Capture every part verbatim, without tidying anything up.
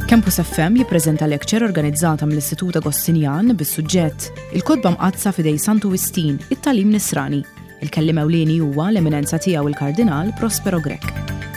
Campus F M jippreżenta lecture organizzata mill-Istitut Agostinjan bis-suġġett Il-Kotba mqazza f'idej Santu Wistin, it-tagħlim nisrani. Il-kelliem ewlieni huwa l-eminenza tiegħu il-Kardinal Prospero Grech.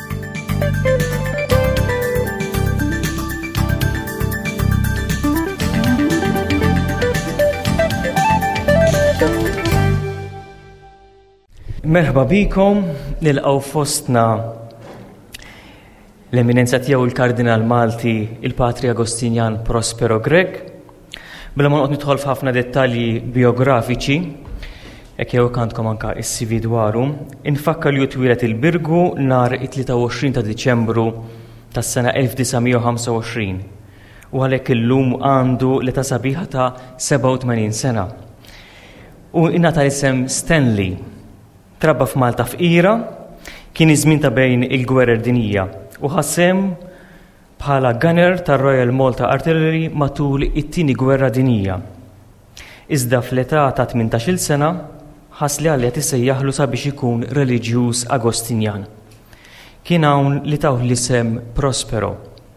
Merħba bikom, nilqgħu fostna l-eminenza tiegħu il-Kardinal Malti il-Patri Agostinjan Prospero Grech. Bla ma noqgħod nidħol f'ħafna dettalji biografiċi, hekk jew kantkom anke s-C V dwaru, infakkar li twilet il-Birgu nhar it-tlieta u għoxrin ta' Diċembru tas-sena elf tisgħemija u ħamsa u għoxrin u għalhekk illum għandu l-età sabiħa ta' seba' u tmenin sena. U ingħata l-isem Stanley. Trabba f'Malta f'Qira, kien iż-żmien ta' bejn il-gwerer dinjija u ħassem bħala gunner tar-Royal Malta Artillery matul it-tieni gwerra dinjija. Iżda fl-età ta' tmintax-il sena ħass li għalli qed isejjaħlu sabiex ikun reliġjuż Agostinjan. Kien hawn li taw l-isem Prospero.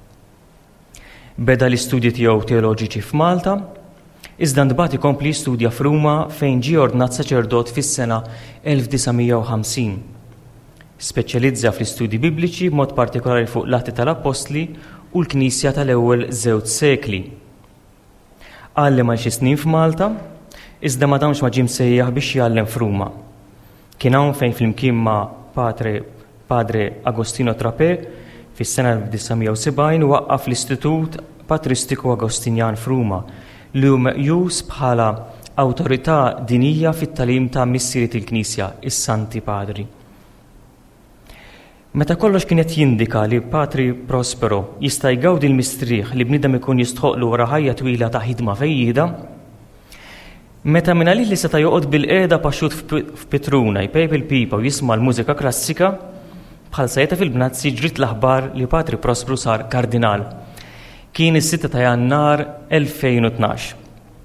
Beda l-istudji tiegħu teoloġiċi f'Malta, iżda ndbagħad ikompli jistudja f'Ruma fejn ġie ordnat saċerdot fis-sena elf tisgħemija u ħamsin. Speċjalizza fl-istudji bibliċi b'mod partikolari fuq l-Atti tal-Apostli u l-Knisja tal-ewwel żewġ sekli. Għallem għal xi snin f'Malta, iżda ma damx ma ġie msejjaħ biex jgħallem f'Ruma. Kien hawn fejn flimkien ma' Padre Padre Agostino Trapè fis-sena elf tisgħemija u sebgħin waqqaf l-Istitut Patristiku Agostinjan f'Ruma li hu meqjus bħala awtorità dinjija fit-tagħlim ta' missieriet il-Knisja, is-Santi Padri. Meta kollox kienet jindika li Patri Prospero jista' jgawdi l-mistrieħ li bniedem ikun jistħoqlu wara ħajja twila ta' ħidma fejjida, meta minn għalih li seta' joqgħod bil-qiegħda paxxut f'Pitruna jpejp il-pipa u jisma' l-mużika klassika, bħal sajta fil-Bnazzi ġrit l-aħbar li Patri Prospero sar kardinal. Kien is-sitta ta' Jannar elfejn u tnax.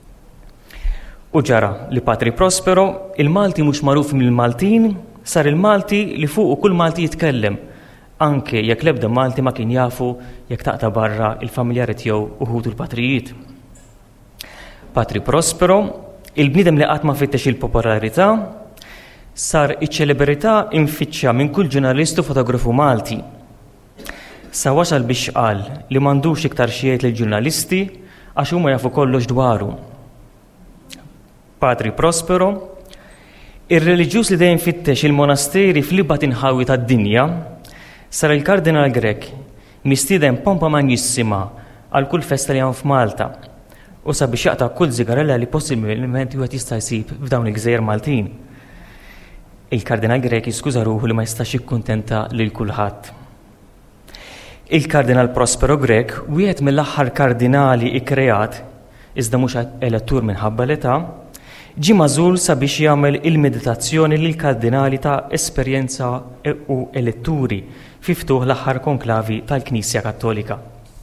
U ġara li Patri Prospero, il-Malti mhux magħruf mill-Maltin, sar il-Malti li fuq kull Malti jitkellem, anke jekk l-ebda Malti ma kien jafu jekk taqta' barra il-familjari tiegħu uħud il-patrijiet. Patri Prospero, il-bniedem li qatt ma fittex il-popolarità, sar iċ-ċelebrità infittxa minn kull ġurnalist u fotografu Malti. Sa wasal biex qal li m'għandux iktar xi jgħid lill-ġurnalisti għax huma jafu kollox dwaru. Patri Prospero, ir-reliġjuż li dejjem fittex il-monasteri fl-ibqa' tinħawi tad-dinja, sar il-Kardinal Grech mistieden pompa manjissima għal kull festa li hawn f'Malta u sabiex jaqta' kull żigarella li possibilment wieħed jista' jsib f'dawn il-Gżejjer Maltin. Il-Kardinal Grech jiskuża ruħu li ma jistax jikkuntenta lil kulħadd. Il-Kardinal Prospero Grech, wieħed mill-aħħar kardinali ikkreat, iżda mhux elettur minħabba l-età, ġie magħżul sabiex jagħmel il-meditazzjoni lil kardinali ta' esperjenza u eletturi fi ftuħ l-aħħar konklavi tal-Knisja Kattolika.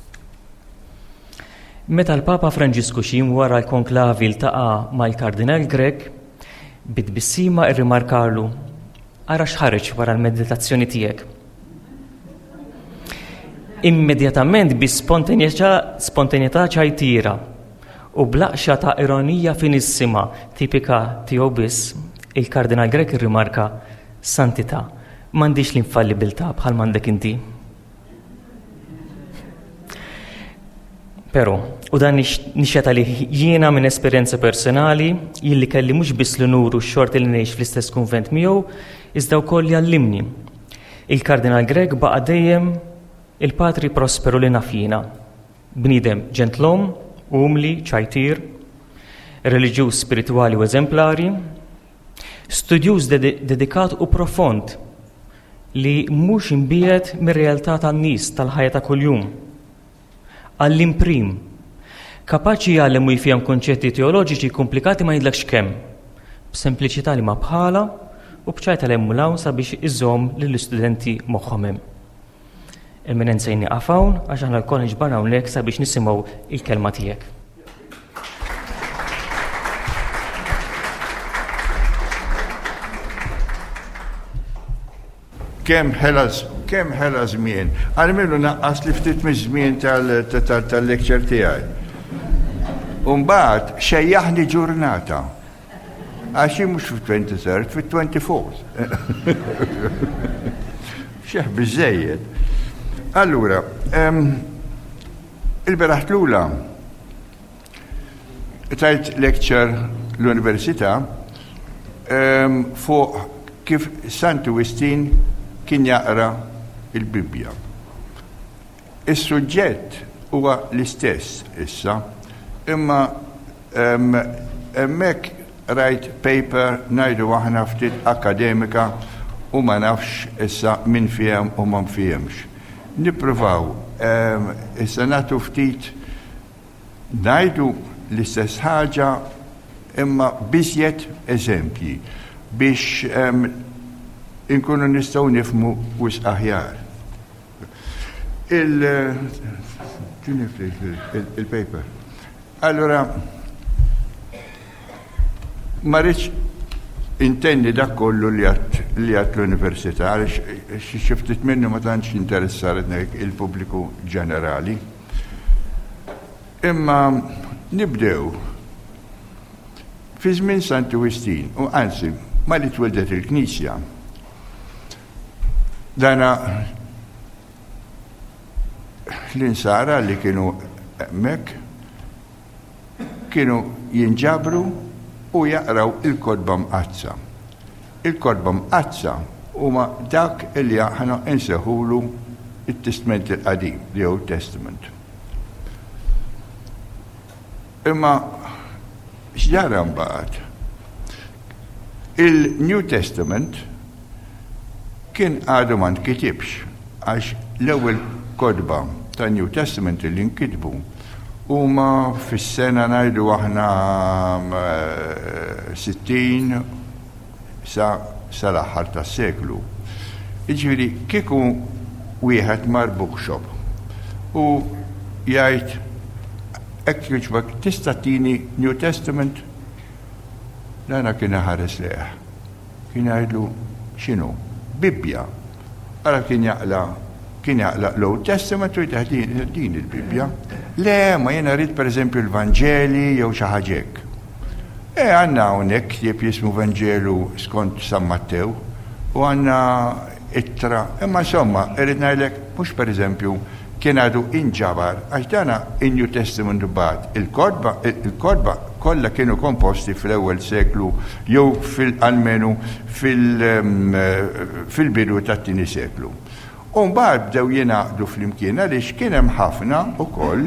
Meta l-Papa Franġisku xiem wara l-konklavi ltaqa' mal-Kardinal Grech, bit-tbissima irrimarkarlu: ara x'ħareġ wara l-meditazzjoni tiegħek. Immedjatament bi spontanjetà ċajtira u blaqxa ta' ironija finissima tipika tiegħu biss, il-Kardinal Grech irrimarka: Santità, m'għandix l-infallibilità bħal m'għandek inti. Però, u dan nixeta li jiena minn esperjenza personali, jien li kelli mhux biss l-unur u x-xort li ngħix fl-istess kunvent miegħu, iżda wkoll jgħallimni. Il-Kardinal Grech baqa' dejjem il-Patri Prospero li naf jiena. Bniedem ġentlom, umli, ċajtir, reliġjuż spiritwali u eżemplari, studjuż dedikat u profond li mhux imbiegħed mir-realtà tan-nies tal-ħajja ta' kuljum. Għall-imprim, kapaċi jgħallem u jfihom konċetti teoloġiċi komplikati ma jidlekx kemm, b'sempliċità li ma bħala u b'ċajta l-emmulaw sabiex iżomm lill-istudenti moħħhom hemm. Il-Eminenza jinni hawn għax aħna l-kol ġbarna hawnhekk sabiex nisimgħu il-kelma tiegħek. Kemm ħelas kemm ħela żmien. Għalmelu naqqas li ftit miż-żmien tal-lecture tiegħi. U mbagħad xejjaħni ġurnata. Għaxi mhux fit-twenty-third, fit-twenty-fourth. Xeħ biżejjed. Allura, il-beraħ l-ula tajt lecture l-Università fuq kif Sant'Agustin kien jaqra il-Bibbja. Is-suġġett huwa l-istess issa, imma hemmhekk rajt paper ngħidu aħna ftit akademika u ma nafx issa min fihem u ma nfihemx. Nippruvaw issa nagħtu ftit ngħidu l-istess ħaġa imma biżjed eżempji biex inkunu nistgħu nifhmu wis aħjar. Il-paper. Allora, ma rridx intenni dak kollu li għat l-Università, xi ftit minnu ma tantx interessarni il-pubbliku ġenerali. Imma nibdew fi żmien Sant'Agustin, u anzi, ma li tweldet il-Knisja. Dana l-insara li kienu hemmhekk kienu jinġabru u jaqraw il-kodba mqazza. Il-kodba mqazza huma dak li aħna inseħulu it-Testament il-Qadim, the Old Testament. Imma x'ġara mbagħad? Il-New Testament kien għadu ma nkitibx għax l-ewwel kodba ta' New Testament li nkitbu huma fis-sena ngħidu aħna sittin sa sal-aħħar tas-seklu. Jiġifieri kieku wieħed mar bookshop u jgħid hekk jiġbek tista' tini New Testament? Dana kien ħares leħ. Kien jgħidlu x'inhu? Bibbja. Ara kien jaqla kien jaqla l-Old Testament u jgħid din il-Bibbja. Le, ma jiena rrid pereżempju l-Vanġeli jew xi ħaġa hekk. E għandna hawnhekk jib jismu Vanġelu skont San Mattew u għandna ittra. Imma insomma, irrid ngħidlek mhux pereżempju kien għadu inġabar, għax dana in-New Testament bad. Il-kodba, il-kodba kollha kienu komposti fil-ewwel seklu jew fil-almenu fil-bidu tat-tieni seklu. U mbagħad bdew jingħaqdu flimkien għaliex kien hemm ħafna wkoll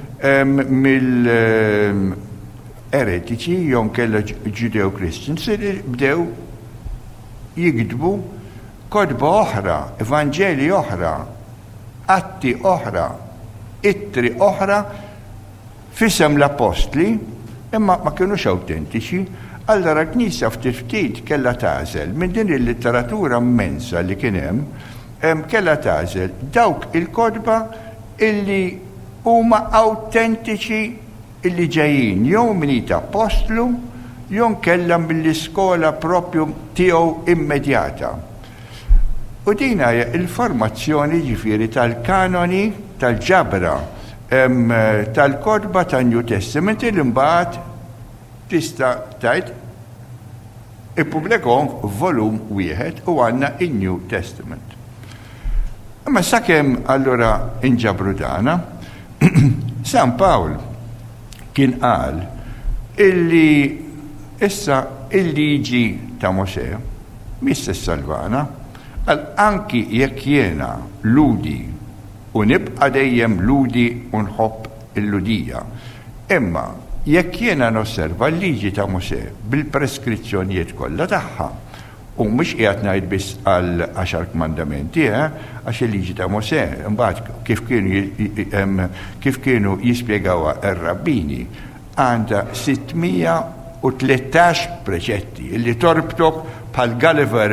mill-eretiċi jew kellha Judeo-Christians li bdew jikdbu kodba oħra, evanġeli oħra, atti oħra, ittri oħra fisem l-apostli, imma ma kienux autentiċi. Allora l-Knisja ftit ftit kellha tagħżel minn din il-litteratura immensa li kien hemm kellha tagħżel dawk il-kodba illi huma autentiċi illi ġejjin jew min apostlu jew kellha mill-iskola propju tiegħu immedjata. U din hija il-formazzjoni ġifieri tal-kanoni tal-ġabra tal-kodba tan-New Testament li mbagħad tista' tgħid ippubblikhom volum wieħed u għandna in-New Testament. Imma sakemm allura inġabru dana, San Pawl kien qal illi issa il-liġi ta' Mosè missa salvana għal anki jekk jiena ludi u nibqa' dejjem ludi u nħobb il-ludija. Imma jekk jiena nosserva l-liġi ta' Mosè bil-preskrizzjonijiet kollha tagħha u mhux qiegħed ngħid biss għal għaxar kmandamenti, għax il-liġi ta' Mosè mbagħad kif kienu kif kienu jispjegawha r-rabbini għandha sittmija u tlettax preċetti li torbtok bħal Gulliver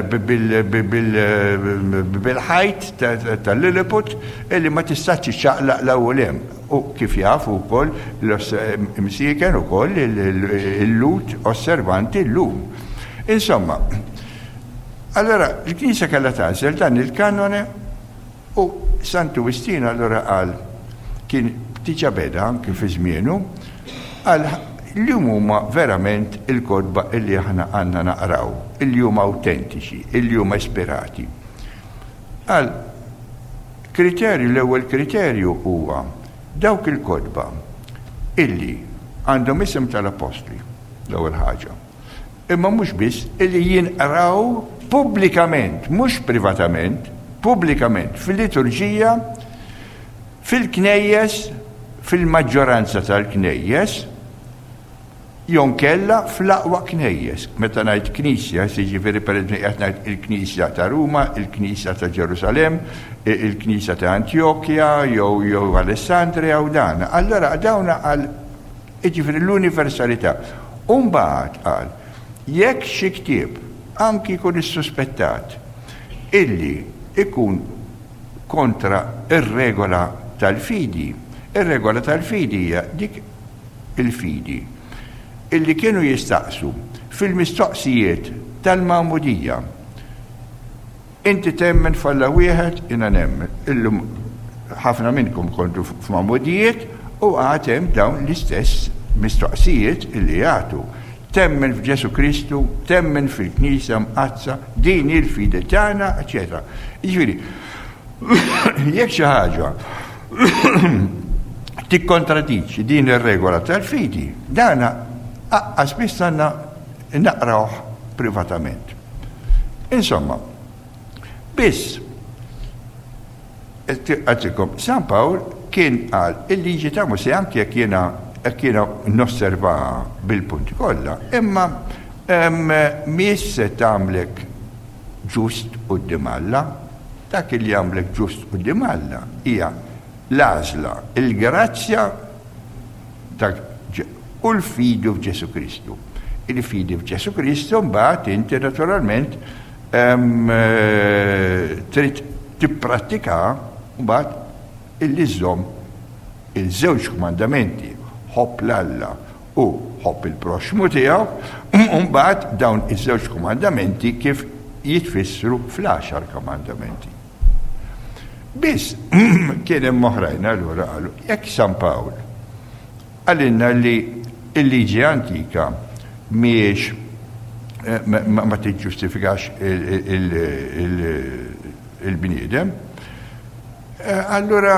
bil-ħajt tal-Lilliput illi ma tistax ċaqlaq l-ewwel hemm. U kif jafu wkoll l-imsieken ukoll il-lut osservanti llum. Insomma, allora l-Knisja kellha tagħżel dan il-kanone U Sant'Agustin allura qal kien tiġa beda anke fi żmienu għal li huma verament il-kodba illi aħna għandna naqraw, illi huma autentiċi, illi huma ispirati. Għal kriterju, l-ewwel kriterju huwa dawk il-kodba illi għandhom isem tal-apostli, l-ewwel ħaġa. Imma mhux biss illi jinqraw pubblikament, mhux privatament, pubblikament fil-liturġija, fil-knejjes, fil-maġġoranza tal-knejjes, jon kella fl-aqwa knejjes. Meta ngħid knisja, jiġifieri pereżempju qed ngħid il-Knisja ta' Ruma, il-Knisja ta' Ġerusalemm, il-Knisja ta' Antjokja, jew jew Alessandria u dan. Allora dawna għal jiġifieri l-universalità. U mbagħad qal jekk xi ktieb anki jkun issuspettat illi ikun kontra ir-regola tal-fidi. Ir-regola tal-fidi hija dik il-fidi illi kienu jistaqsu fil-mistoqsijiet tal-Mawmudija. Inti temmen falla wieħed, jiena nemmen. Illum ħafna minnkom kontu f'Mawmudijiet u għatem dawn l-istess mistoqsijiet illi għatu. Temmen f'Ġesu Kristu, temmen fil-Knisja mqazza, din il-fidi tagħna, eċetera. Jiġifieri, jekk xi ħaġa tikkontradiċi din ir-regola tal-fidi, dana aqqas biss għandna naqrawh privatament. Insomma, biss għatikom, San Pawl kien qal il-liġi ta' Mosè anke jekk jiena jekk jiena nosserva bil-punti kollha, imma mhijiex se tagħmlek ġust quddiem Alla, dak li jagħmlek ġust quddiem Alla hija l-għażla, il-grazzja dak u l-fidu f'Ġesu Kristu. Il-fidi f'Ġesu Kristu mbagħad inti naturalment trid tipprattika mbagħad illi żomm il-żewġ komandamenti ħobb l-Alla u ħobb il-proxmu tiegħu, u mbagħad dawn iż-żewġ komandamenti kif jitfissru fl-għaxar komandamenti. Biss kien hemm oħrajn allura qalu jekk San Pawl għalinna li il-liġi antika miex ma tiġġustifikax il-bniedem, allura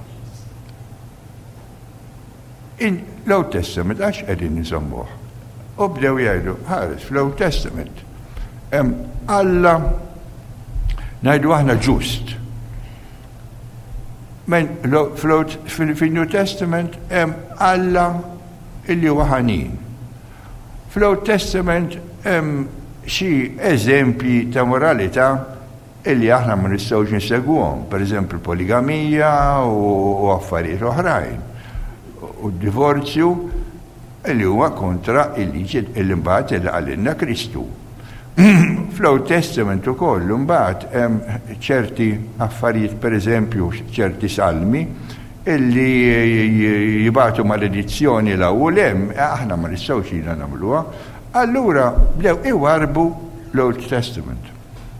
l-Old Testament għax qegħdin niżommuh. U bdew jgħidu ħares fl-Old Testament Alla ngħidu aħna ġust. Men fil-New Testament hemm Alla illi huwa ħanin. Fl-Old Testament hemm xi eżempji ta' moralità illi aħna ma nistgħux nisegwhom, pereżempju poligamija u affarijiet oħrajn. U d-divorzju illi huwa kontra il-liġi illi mbagħad illi għalilna Kristu. Fl-Old Testament ukoll mbagħad hemm ċerti affarijiet, pereżempju ċerti salmi illi jibatu maledizzjoni l-ewwel hemm aħna ma nistgħux jiena nagħmluha, allura bdew iwarbu l-Old Testament.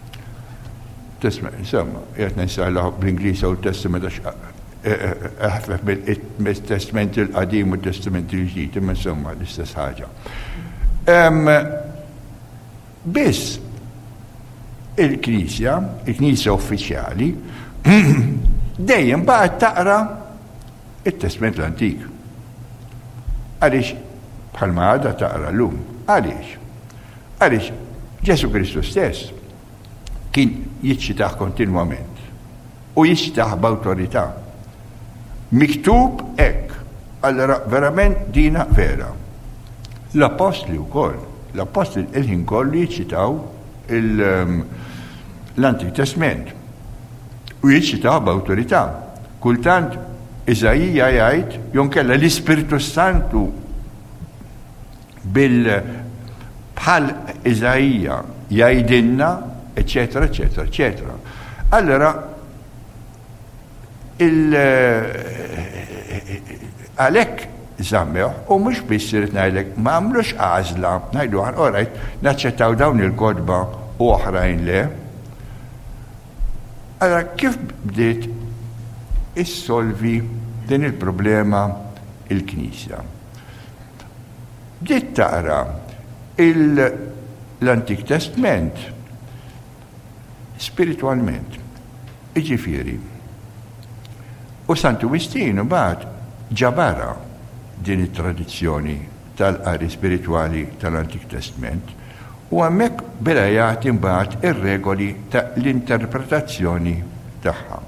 Insomma, qed nisaħħu bl-Ingliż Old Testament għax aħfef bil-Testament il-qadim u t-Testament il-ġdid, imma insomma l-istess ħaġa. Biss il-Knisja, il-Knisja uffiċjali, dejjem baqgħet taqra il-Testament l-Antik. Għaliex bħalma għadha taqra llum. Għaliex? Għaliex Ġesu Kristu stess kien jiċċitaħ kontinwament u jiċċitaħ b'awtorità. Miktub hekk, allora verament dina vera. L-Apostli wkoll, l-Apostli il-ħin kollu jiċċitaw l-Antik Testament u jiċċitaw b'awtorità. Kultant Iżajija jgħid jonkella l-Ispiritu Santu bil bħal Iżajija jgħidilna, eccetera, eccetera, eccetera. Allora il għalhekk żammew u mhux biss irid ngħidlek ma għamlux għażla, ngħidu aħna orajt naċċettaw dawn il-kodba u oħrajn le. Allora, kif bdiet issolvi din il-problema il-Knisja? Bdiet taqra l-Antik Testament spiritualment. Iġifieri. U Sant'Agustin bad ġabara din it-tradizzjoni tal-qari spirituali tal-Antik Testament u hemmhekk beda jagħti mbagħad ir-regoli ta' l-interpretazzjoni tagħha.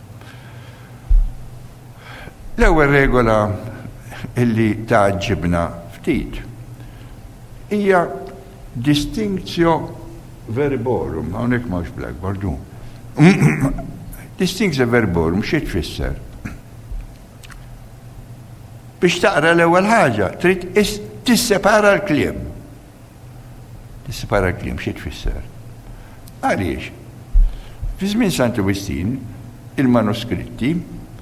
L-ewwel regola illi taġġibna ftit hija distinctio verborum, hawnhekk m'hawnx blackboard. Distinctio verborum xi tfisser? Biex taqra l-ewwel ħaġa trid tissepara l-kliem. Tissepara l-kliem xi tfisser? Għaliex? Fi żmien Sant'Agustin il-manuskritti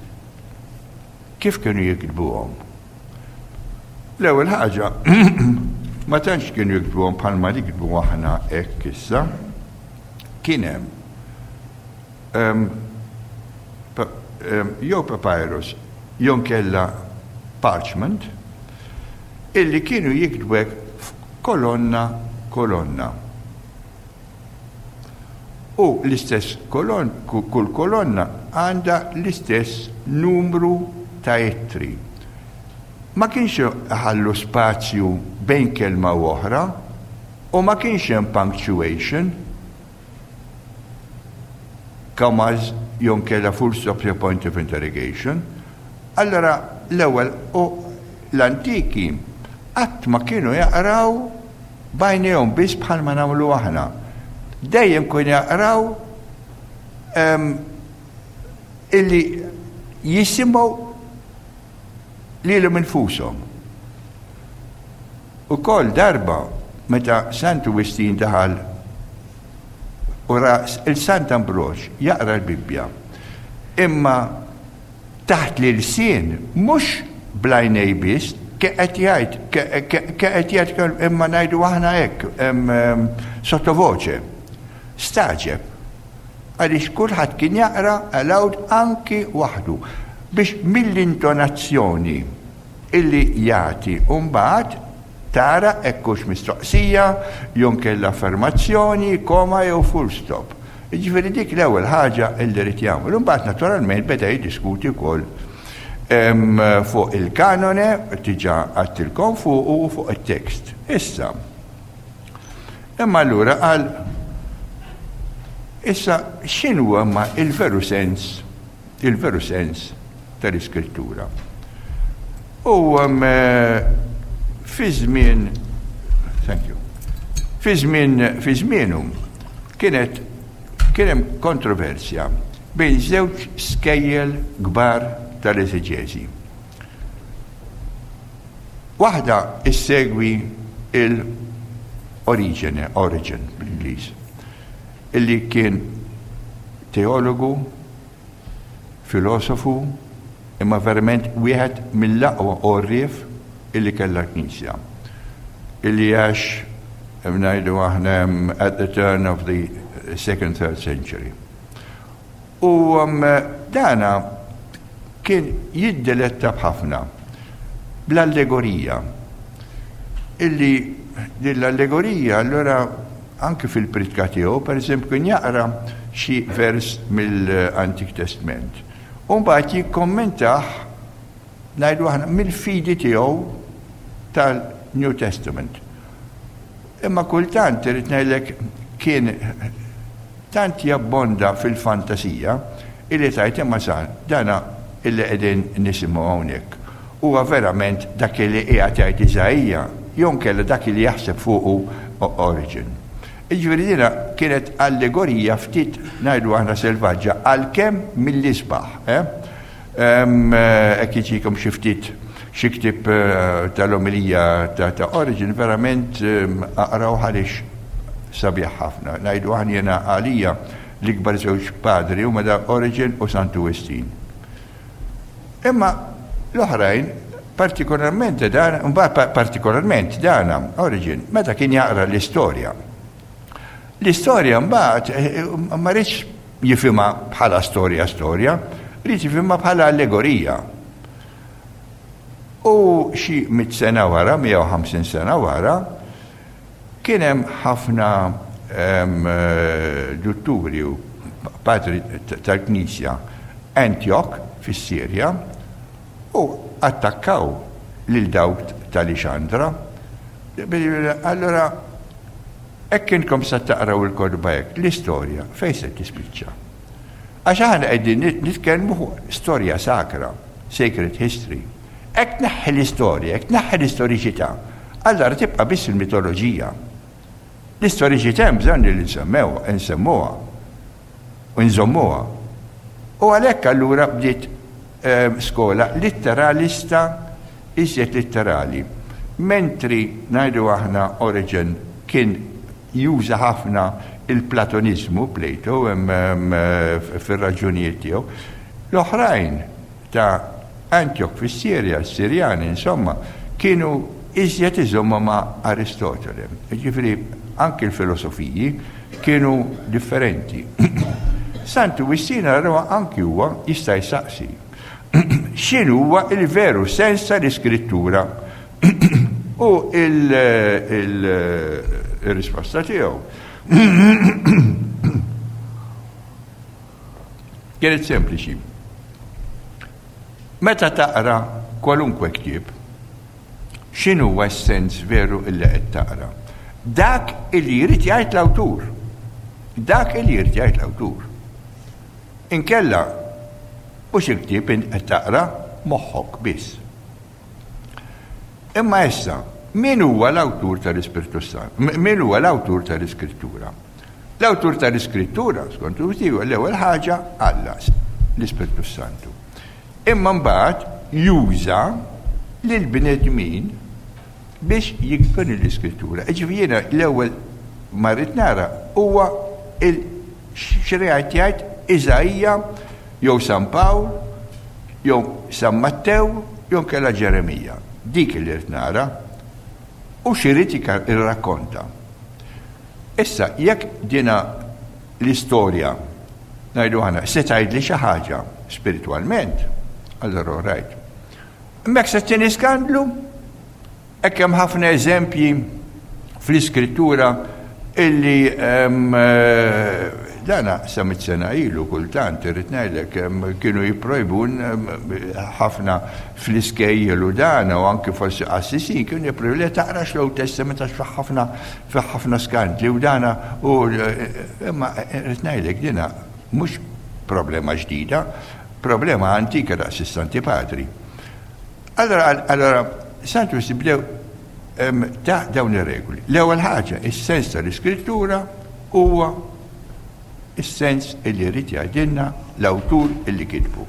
kif kienu jiktbuhom? L-ewwel ħaġa ma tantx kienu jiktbuhom bħalma li jiktbu aħna hekk issa. Kien hemm um, pa, um, jew papyrus jew kella parchment illi kienu jiktbek kolonna kolonna. U l-istess kolon, kull kolonna għandha l-istess numru ta' ittri. Ma kienx ħallu spazju bejn kelma u oħra u ma kienx hemm punctuation commas jew kella full stop jew point of interrogation. Allora l-ewwel u l-antiki qatt ma kienu jaqraw bajnejhom biss bħal ma nagħmlu aħna. Dejjem kienu jaqraw um, illi jisimgħu lilhom infushom. Ukoll darba meta Sant'Agustin daħal ura il-Sant Ambroġ jaqra l-Bibbja. Imma taħt li l-sien mhux blajnej biss qed jgħid qed jgħid imma ngħidu aħna hekk sottovoce. Staġeb. Għaliex kulħadd kien jaqra aloud anki waħdu biex mill-intonazzjoni illi jagħti u mbagħad tara ekkux mistoqsija, jew kellha affermazzjoni, koma jew full stop. Jiġifieri dik l-ewwel ħaġa illi rid jagħmel. Imbagħad naturalment beda jiddiskuti wkoll fuq il-kanone, tiġa għattilkom fuq u fuq it-tekst. Issa. Imma allura qal issa x'inhu ma il-veru sens, il-veru sens tal-iskrittura. U fi żmien thank you. Fi żmien fi żmienhom kienet kien hemm kontroversja bejn żewġ skejjel kbar tal-eżeġeżi. Waħda issegwi il-Origen, Origin bl-Ingliż, illi kien teologu, filosofu, imma verament wieħed mill-aqwa orrif illi kellha l-Knisja. Illi għax ngħidu aħna at the turn of the second, third century. U um, dana kien jiddiletta bħafna bl-allegorija. Illi dell-allegorija allora anke fil-pritka tiegħu, per eżempju, kien jaqra xi vers mill-Antik Testament. U mbagħad jikkommentaħ ngħidu aħna mill-fidi tiegħu tal-New Testament. Imma kultant irid ngħidlek kien tant jabbonda fil-fantasija illi tajt imma sar dana illi qegħdin nisimgħu hawnhekk. Huwa verament dak li qiegħed jgħid Iżajja jew kella dak li jaħseb fuqu Origin. Jiġifieri dina kienet allegorija ftit ngħidu aħna selvaġġa għalkemm mill-isbaħ. Hekk jiġikom xi ftit xi ktieb tal-omilija ta' Origin verament aqraw għaliex sabiħ ħafna. Ngħidu aħna jiena għalija l-ikbar żewġ padri huma da Origin u Sant'Agustin. Imma l-oħrajn partikolarment dan, mbagħad partikolarment dana Origin meta kien jaqra l-istorja. L-istorja mbagħad ma rridx jifhimha bħala storja storja, rrid jifhimha bħala allegorija. U xi mit sena wara, mija u ħamsin sena wara, kien hemm ħafna dutturi u patri tal-Knisja Antioch fis-Sirja u attakkaw lil dawk tal-Ixandra. Allora, hekk inkom sa taqraw il-kodba hekk, l-istorja fejn se tispiċċa. Għax aħna qegħdin nitkellmu storja sakra, sacred history. Hekk naħħi l-istorja, hekk naħħi l-istoriċità, allora tibqa' biss il-mitoloġija. L-istoriċità hemm bżonn li nsemmew, nsemmuha u nżommuha. U għalhekk allura bdiet skola litteralista iżjed litterali. Mentri ngħidu aħna Origen kien juża ħafna il-Platonizmu, Plato, fir-raġunijiet tiegħu, l-oħrajn ta' Antioch fis-Sirja, s-Sirjani, insomma, kienu iżjed iżomma ma' Aristotele. Ġifieri anke l-filosofiji kienu differenti. Sant'Agustin rawa anki huwa jista' jsaqsi. X'inhu huwa il-veru sens tal-iskrittura? U il-risposta tiegħu kienet sempliċi. Meta taqra kwalunkwe ktieb, x'inhu huwa s-sens veru illi qed taqra? Dak illi jrid jgħid l-awtur. Dak illi jrid jgħid l-awtur. Inkella mhux il-ktieb qed taqra moħħok biss. Imma issa, min huwa l-awtur tal-Ispirtu Sant? Min huwa l-awtur tal-Iskrittura? L-awtur tal-Iskrittura, skont huwa l-ewwel ħaġa Alla, l-Ispirtu Santu. Imma mbagħad juża lil bnedmin biex jikbel l-Iskrittura. Ġifieri l-ewwel marrit nara huwa il-xriegħat jgħid Iżajja jew San Pawl, jew San Mattew, jew kellha Ġeremija. Dik li rid nara u x'irid irrakkonta. Issa jekk dina l-istorja ngħidu aħna se tgħidli xi ħaġa spiritwalment, allura rajt. Hemmhekk se tieni skandlu, hekk hemm ħafna eżempji fl-iskrittura illi dana samit sena ilu kultant, irrid ngħidlek, kienu jipprojbun ħafna fl-iskejjel u dana u anke forsi qassisin kienu jipprojbu li taqrax l-Old Testament għax fi ħafna skandli u dana u imma irrid ngħidlek dina mhux problema ġdida, problema antika daqs is-Santi Padri. Allora, Santu sibdew ta' dawn ir-regoli. L-ewwel ħaġa, is-sens tal-iskrittura huwa is-sens illi jrid jgħidilna l-awtur illi kitbu.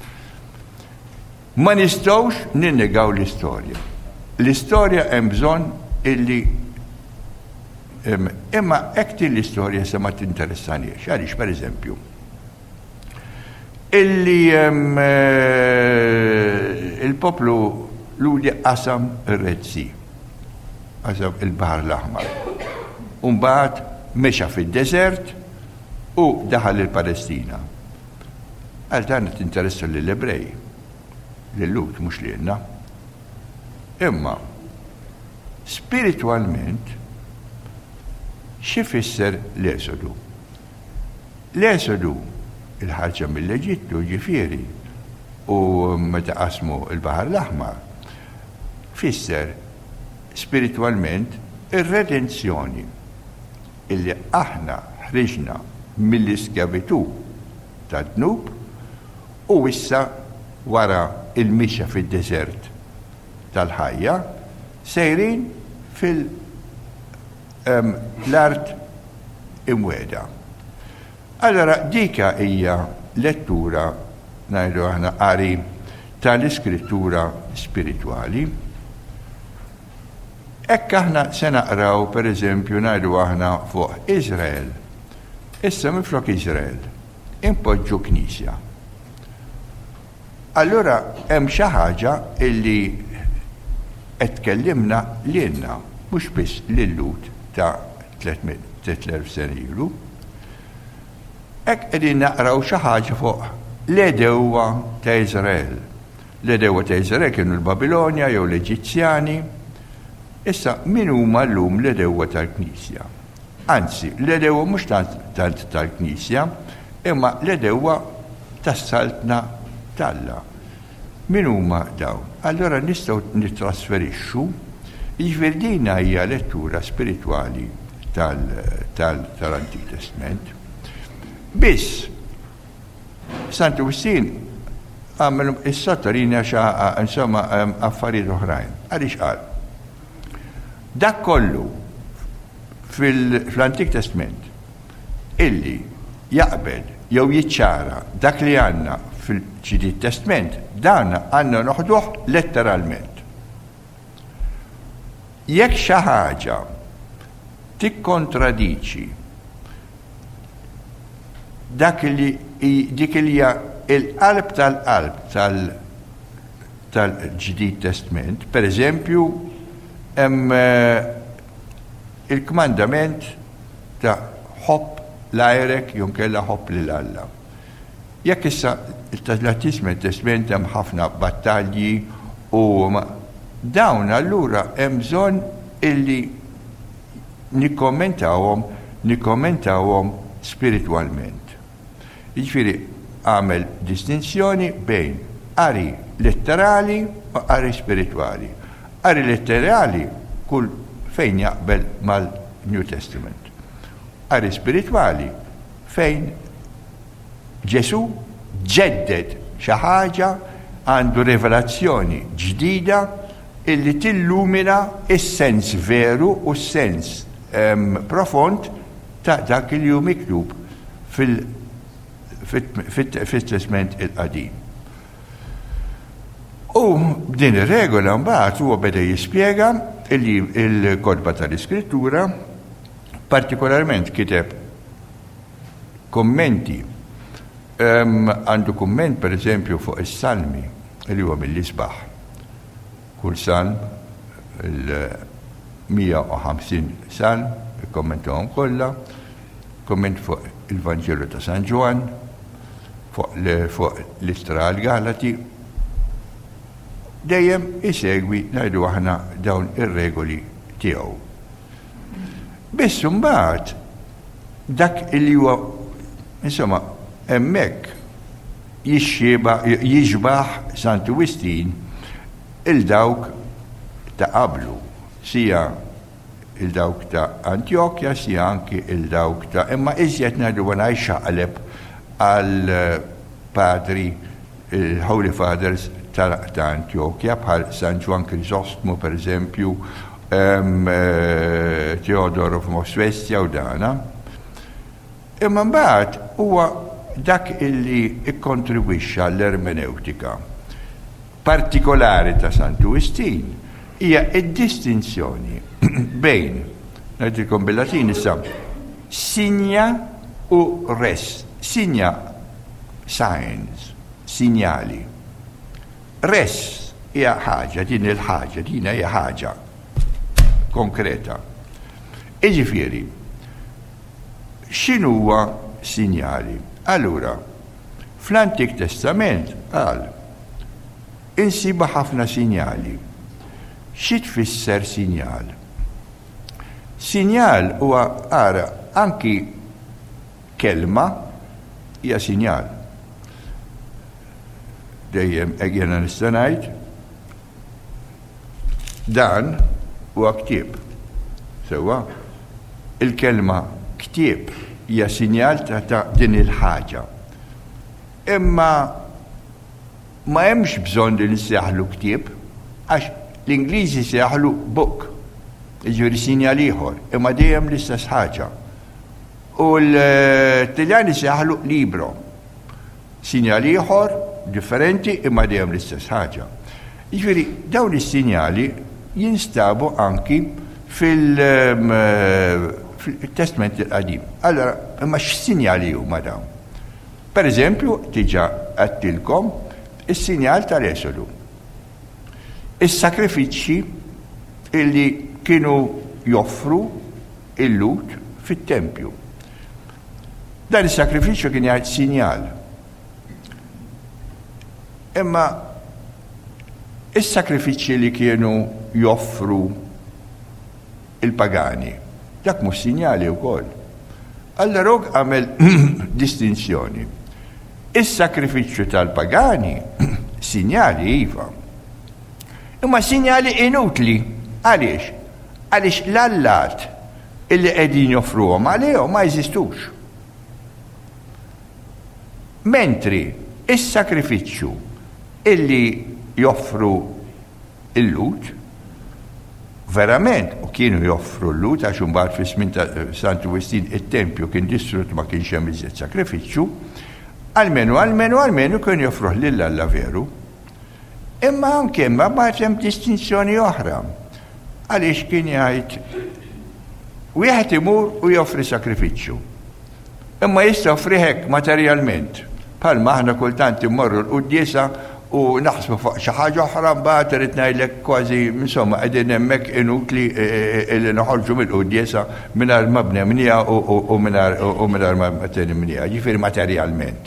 Ma nistgħux ninnegaw l-istorja. L-istorja hemm bżonn illi imma hekk l-istorja se ma tinteressanix. Għaliex pereżempju illi il-poplu ludi qasam ir-Red Sea, qasam il-Baħar l-Aħmar. U mbagħad mexa fid-deżert u daħal il-Palestina. Għal dan tinteressa lill-Ebrej, lill-Lut, mhux lilna. Imma spiritualment xi fisser l-Esodu? L-Esodu il-ħarġa mill-Eġittu ġifieri u meta qasmu il-Baħar l-Aħmar fisser spiritualment ir-redenzjoni illi aħna ħriġna mill-iskjavitu tad-dnub u issa wara il-mixja fid-deżert tal-ħajja sejrin fil-art imweda. Allora dika hija lettura ngħidu aħna qari tal-iskrittura spiritwali. Hekk aħna se naqraw pereżempju ngħidu aħna fuq Iżrael. Issa minflok Iżrael impoġġu knisja. Allura hemm xi ħaġa illi qed tkellimna lilna mhux biss lil Lut ta' tliet elf sena ilu. Ek qegħdin naqraw xi ħaġa fuq l-edewwa ta' Iżrael. L-edewwa ta' Iżrael kienu l-Babilonja jew l-Eġizzjani. Issa min huma llum l-edewwa tal-Knisja? Anzi, l-edewwa mhux tant tal-Knisja, imma l-edewwa tas-saltna talla. Min huma dawn? Allora nistgħu nittrasferixxu, jiġifieri din hija lettura spiritwali tal-Antik Testament. Biss, Sant Agustin għamel is-sottolinja xa insomma affarijiet oħrajn. Għaliex qal? Dak kollu fil-Antik Testament illi jaqbel jew jiċċara dak li għandna fil-Ġdid Testament, dan għandna noħduh letteralment. Jekk xi ħaġa tikkontradiċi dak li dik li hija l-qalb tal-qalb tal-Ġdid Testament, pereżempju hemm il-kmandament ta' ħobb lajrek jew kellha ħobb lil Alla. Jekk issa il-Testament hemm ħafna battalji u dawn allura hemm bżonn illi nikkommentawhom nikkommentawhom spiritwalment. Jiġifieri għamel distinzjoni bejn qari letterali u qari spiritwali. Qari letterali kull fejn jaqbel mal-New Testament. Qari spiritwali fejn Ġesu ġedded xi ħaġa għandu rivelazzjoni ġdida illi tillumina is-sens veru u s-sens profond ta' dak li hu miktub fil-Testament il-qadim. U din ir-regola mbagħad huwa beda jispjega illi l-kodba tal-Iskrittura partikolarment kiteb kommenti. Għandu kumment per eżempju fuq is-salmi li huwa mill-isbaħ. Kull salm il-mija u ħamsin salm ikkommentawhom kollha, komment fuq il-Vanġelu ta' San Ġwan, fuq l-Istra għal-Galati. Dejjem isegwi ngħidu aħna dawn ir-regoli tiegħu. Biss imbagħad dak li huwa insomma hemmhekk jiġbaħ Sant Agustin il-dawk ta' qablu, sija il-dawk ta' Antjokja, sija anki il-dawk ta' imma iżjed ngħidu għana jxaqleb għal padri il-Holy Fathers ta' Antjokja bħal San Ġwan Crisostmo per eżempju, Teodor of Mosvestja u dana. Imma mbagħad huwa dak illi ikkontribwixxa l-ermeneutika partikolari ta' Sant Agustin hija d-distinzjoni bejn, ngħidilkom bil-Latin issa, signa u res. Signa signs, sinjali. Res hija ħaġa, din il-ħaġa, din hija ħaġa konkreta. Jiġifieri, x'inhuwa sinjali? Allura, fl-Antik Testament qal insiba ħafna sinjali. Xi tfisser sinjal? Sinjal huwa ara anki kelma hija sinjal. Dejjem ejjena nista' ngħid dan huwa ktieb. Sewwa il-kelma ktieb hija sinjal ta' din il-ħaġa. Imma ma hemmx bżonn li nseħħlu ktieb għax l-Ingliżi seħħlu book, jiġifieri sinjal ieħor, imma dejjem l-istess ħaġa. U l-Taljani seħħlu libro, sinjal ieħor differenti imma dejjem l-istess ħaġa. Jiġifieri dawn is-sinjali jinstabu anki fil- fil-Testament il-qadim. Allora, imma x'sinjali huma dawn? Per eżempju, tiġa għattilkom is-sinjal tal-Esodu. Is-sakrifiċċji illi kienu joffru il-lut fit-tempju. Dan is-sakrifiċċju kien jgħid sinjal. Imma is-sakrifiċċji li kienu joffru il-pagani, dak mhux sinjali wkoll. Allura għamel distinzjoni. Is-sakrifiċċju tal-pagani sinjali iva. Imma sinjali inutli. Għaliex? Għaliex l-allat illi qegħdin joffruhom għalihom ma jeżistux. Mentri is-sakrifiċċju illi joffru il-lut, verament, u kienu joffru l-lut, għax imbagħad fis-żmien ta' Sant Wistin it-tempju kien distrut ma kienx hemm iżjed sakrifiċċju, almenu, almenu, almenu kienu joffruh lil Alla veru. Imma anke ma mbagħad hemm distinzjoni oħra. Għaliex kien jgħid wieħed imur u joffri sakrifiċċju. Imma jista' joffri hekk materjalment. Bħalma aħna kultant immorru l-quddiesa u naħsbu fuq xi ħaġa oħra mbagħad irid ngħidlek kważi insomma qegħdin hemmhekk inutli li noħorġu mill-quddiesa mingħajr ma bnemnija u mingħajr ma bnemnija, ġifieri materjalment.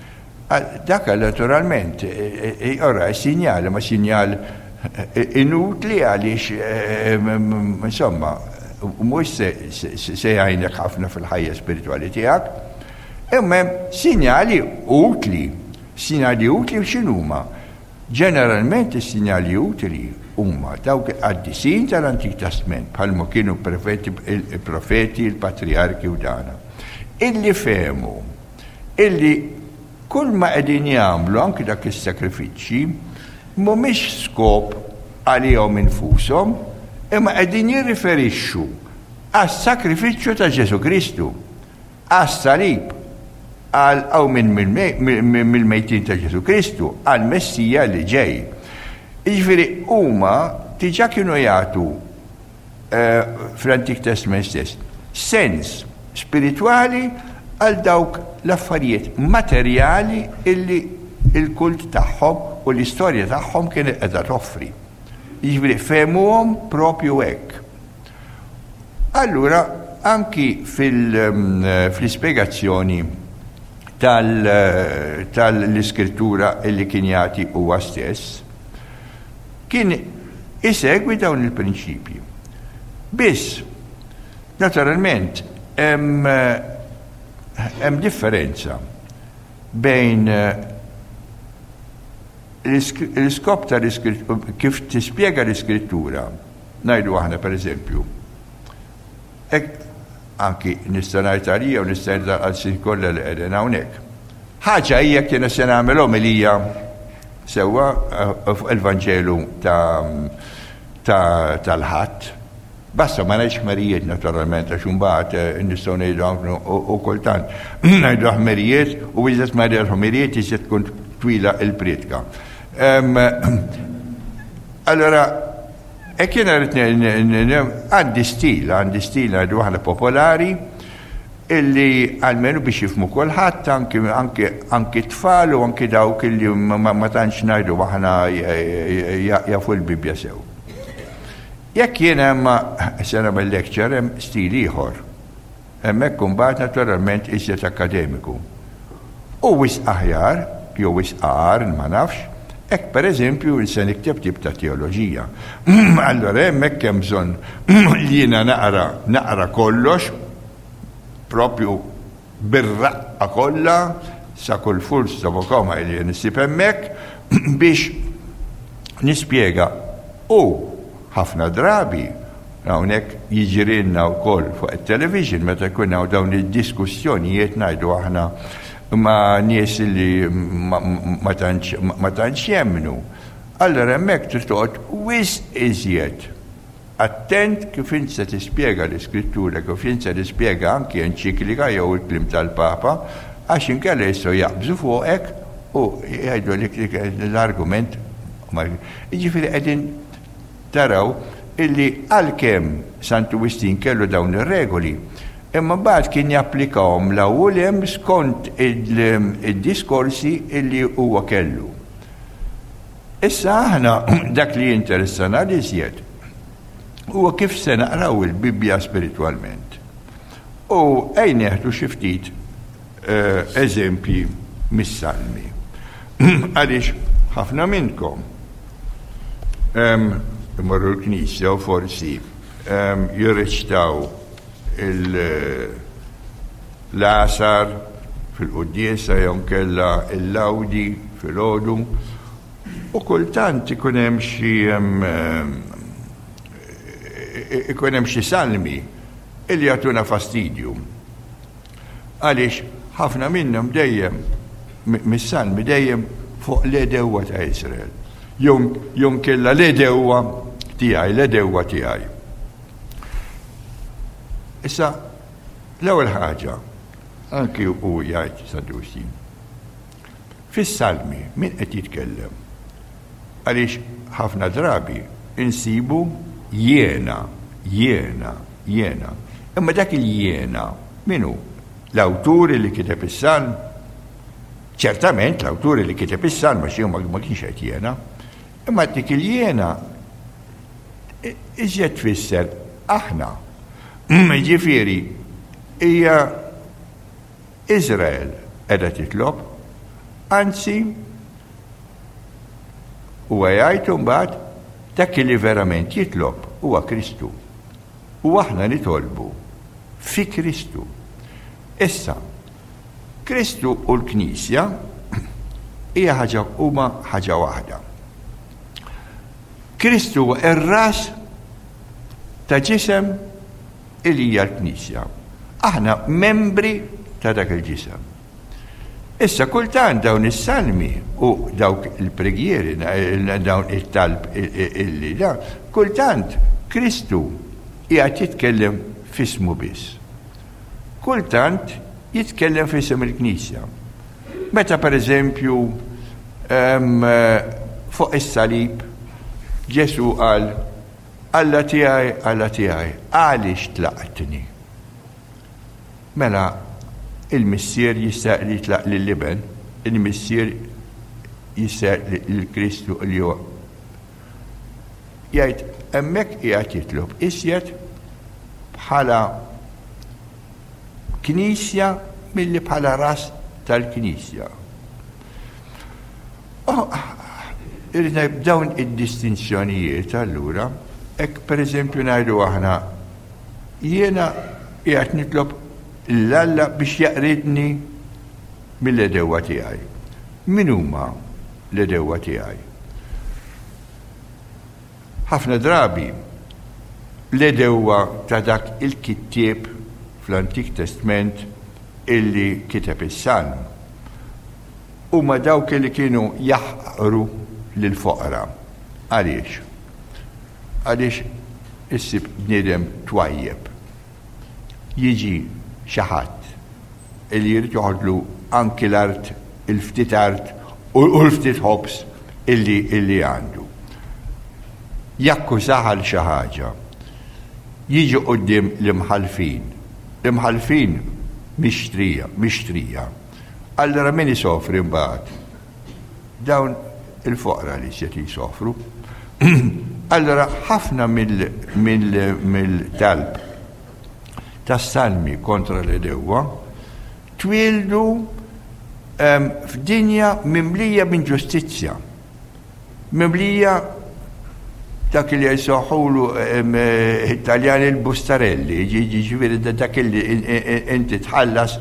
Dak naturalment, ora sinjal ma sinjal inutli għaliex insomma mhux se jgħinek ħafna fil-ħajja spiritwali tiegħek. Imma sinjali utli, sinjali utli x'inhuma? Ġeneralment is-sinjali utli huma dawk qaddisin tal-Antik Testament bħalma kienu il-profeti, il-patriarki u dana. Illi fehmu, illi kull ma qegħdin jagħmlu anke dak is-sakrifiċċji mhumiex skop għalihom infushom, imma qegħdin jirriferixxu għas-sakrifiċċju ta' Ġesu Kristu, għas-salib, għal aw minn mill-mejtin ta' Ġesu Kristu, għal Messija li ġej. Jiġifieri huma diġà kienu jagħtu fl-Antik Testament stess sens spiritwali għal dawk l-affarijiet materjali illi il-kult tagħhom u l-istorja tagħhom kienet qiegħda toffri. Jiġifieri fehmuhom propju hekk. Allura anki fil-ispjegazzjoni tal-iskrittura illi kien jagħti huwa stess, kien isegwi dawn il-prinċipji. Biss, naturalment, hemm differenza bejn l-iskop tal-iskrittura, kif tispjega l-iskrittura, ngħidu aħna pereżempju. Anki nista' ngħid għalija u nista' ngħid għal-sin kollha li qegħdin hawnhekk. Ħaġa hija kien se nagħmel omilija sewwa fuq il-Vanġelu tal-Ħadd. Basta ma ngħidx ħmerijiet naturalment għax imbagħad nistgħu ngħidu u kultant ngħidu ħmerijiet u iżjed ma ngħidu ħmerijiet iżjed tkun twila l-priedka. Allora e kien għandi stil, għandi stil għadu ħana popolari illi għalmenu biex jifmu kolħat anki tfal u anki dawk illi ma tantx ngħidu aħna jafu l-Bibja sew. Jekk jien hemm sena mill-lecture hemm stil ieħor. Hemmhekk imbagħad naturalment iżjed akademiku. U wisq aħjar, jew wisq qar ma nafx, hekk pereżempju se nikteb tip ta' teoloġija. Allora hemmhekk hemm bżonn li jiena naqra naqra kollox propju bir-raqqa kollha sa kull furs ta' bokoma li nisib hemmhekk biex nispjega u ħafna drabi hawnhekk jiġrilna wkoll fuq it-television meta jkun hawn dawn id-diskussjonijiet ngħidu aħna ma' nies li ma tantx jemmnu. Allora hemmhekk trid toqgħod wisq iżjed attent kif int se tispjega l-iskrittura, kif int se tispjega anke enċiklika jew il-klim tal-Papa, għax inkella jistgħu jaqbżu fuqek u jgħidu l-argument. Jiġifieri qegħdin taraw illi għalkemm Sant Wistin kellu dawn ir-regoli, imma mbagħad kien japplikawhom l-ewwel hemm skont id-diskorsi illi huwa kellu. Issa aħna dak li jinteressana li iżjed huwa kif se naqraw il-Bibja spiritwalment. U ejn neħdu xi ftit eżempji mis-salmi. Għaliex ħafna minnkom imorru l-Knisja u forsi jirreċtaw l-asar fil-quddiesa jew kella il-lawdi fil-għodu u kultant ikun hemm xi ikun hemm xi salmi illi jagħtuna fastidju. Għaliex ħafna minnhom dejjem mis-salmi dejjem fuq l-edewwa ta' Iżrael. Jum kella l-edewwa tiegħi, l-edewwa tiegħi. Issa, l-ewwel ħaġa, anki u jgħid Sadusi, fis-salmi min qed jitkellem? Għaliex ħafna drabi insibu jiena, jiena, jiena. Imma dak il-jiena minu? L-awturi li kiteb is-salm? Ċertament l-awturi li kiteb is-salm ma xi ma kienx qed jiena. Imma dik il-jiena iżjed tfisser aħna. Ġifieri hija Iżrael qiegħda titlob, anzi huwa jgħid imbagħad dak li verament jitlob huwa Kristu. U aħna nitolbu fi Kristu. Issa, Kristu u l-Knisja hija ħaġa huma ħaġa waħda. Kristu huwa r-ras ta' ġisem li hija l-Knisja. Aħna membri ta' dak il-ġisem. Issa kultant dawn is-salmi u dawk il-pregjieri, dawn it-talb illi da, kultant Kristu qiegħed jitkellem f'ismu biss. Kultant jitkellem f'isem il-Knisja. Meta pereżempju fuq is-salib Ġesu qal Alla tiegħi, Alla tiegħi, għaliex tlaqtni. Mela il-missier jistaq li tlaq lill-liben, il-missier jistaq lill-Kristu li huwa. Jgħid hemmhekk qiegħed jitlob isjed bħala Knisja milli bħala ras tal-Knisja. Irrid dawn id-distinzjonijiet allura, hekk pereżempju ngħidu aħna jiena qiegħed nitlob l-Alla biex jaqridni mill-edewwa tiegħi. Min huma l-edewwa tiegħi? Ħafna drabi l-edewwa ta' dak il-kittieb fl-Antik Testament illi kiteb is-Salm huma dawk li kienu jaħqru lill-foqra. Għaliex? Għaliex issib bniedem twajjeb. Jiġi xi ħadd li jrid joħodlu anki l-art, il-ftit art u l-ftit ħobs illi illi għandu. Jakkużaha l xi ħaġa. Jiġi quddiem l-imħalfin. L-imħalfin mixtrija, mixtrija. Allura min isofri mbagħad? Dawn il-foqra li se jisofru. Allora ħafna mill-talb tas-salmi kontra l-edewwa twildu f'dinja mimlija minn ġustizzja. Mimlija dak li jsoħħulu Italjani il-bustarelli, ġifieri dak li inti tħallas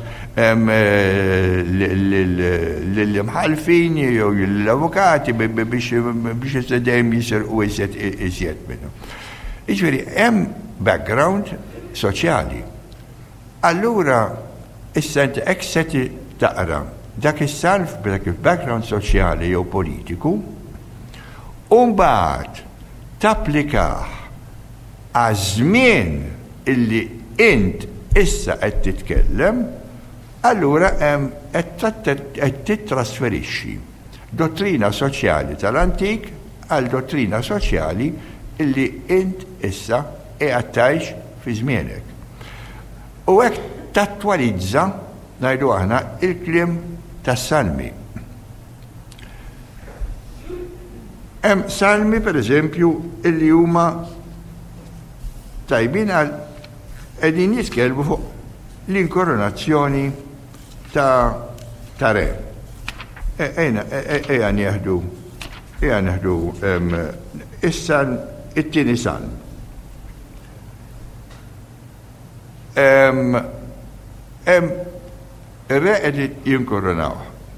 l-imħalfin jew l-avukati biex dejjem jisirqu iżjed minnhom. Jiġifieri hemm background soċjali. Allura issa inti hekk se taqra dak is-salf b'dak il-background soċjali jew politiku u mbagħad tapplikah għaż-żmien illi int issa qed titkellem, allura hemm qed titrasferixxi dottrina soċjali tal-antik għal dottrina soċjali illi int issa qiegħed tgħix fi żmienek. U hekk tattwalizza ngħidu aħna il-kliem tas-salmi. Hemm salmi pereżempju illi huma tajbin għal qegħdin jitkellmu fuq l-inkoronazzjoni ta' ta' re. Ejna, eja nieħdu, eja nieħdu is-san, it-tieni san. Ir-re qed jinkoronaw.